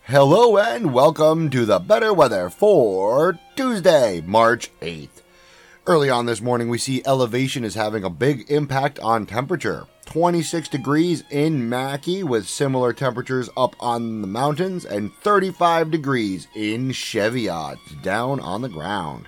Hello and welcome to the better weather for Tuesday, March 8th. Early on this morning, we see elevation is having a big impact on temperature. 26 degrees in Mackay with similar temperatures up on the mountains and 35 degrees in Cheviot down on the ground.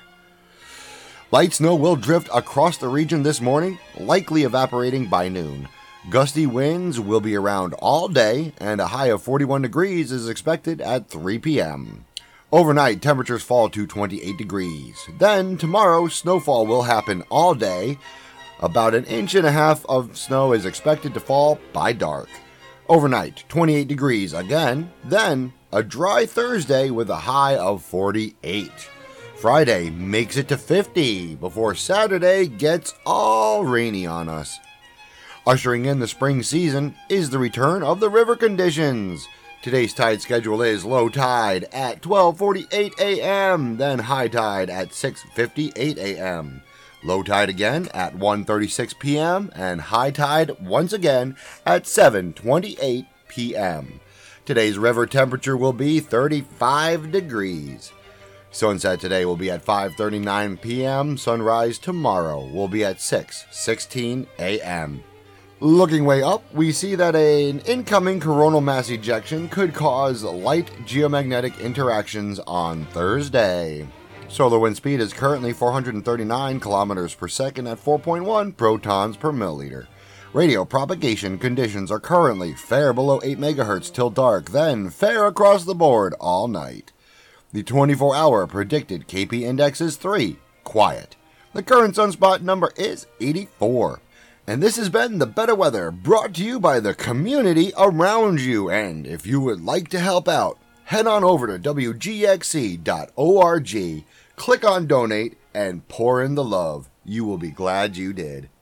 Light snow will drift across the region this morning, likely evaporating by noon. Gusty winds will be around all day, and a high of 41 degrees is expected at 3 p.m. Overnight, temperatures fall to 28 degrees. Then, tomorrow, snowfall will happen all day. About 1.5 inches of snow is expected to fall by dark. Overnight, 28 degrees again. Then, a dry Thursday with a high of 48. Friday makes it to 50 before Saturday gets all rainy on us. Ushering in the spring season is the return of the river conditions. Today's tide schedule is low tide at 12:48 a.m., then high tide at 6:58 a.m. Low tide again at 1:36 p.m., and high tide once again at 7:28 p.m. Today's river temperature will be 35 degrees. Sunset today will be at 5:39 p.m. Sunrise tomorrow will be at 6:16 a.m. Looking way up, we see that an incoming coronal mass ejection could cause light geomagnetic interactions on Thursday. Solar wind speed is currently 439 kilometers per second at 4.1 protons per milliliter. Radio propagation conditions are currently fair below 8 megahertz till dark, then fair across the board all night. The 24-hour predicted KP index is 3, quiet. The current sunspot number is 84. And this has been The Better Weather, brought to you by the community around you. And if you would like to help out, head on over to WGXC.org, click on Donate, and pour in the love. You will be glad you did.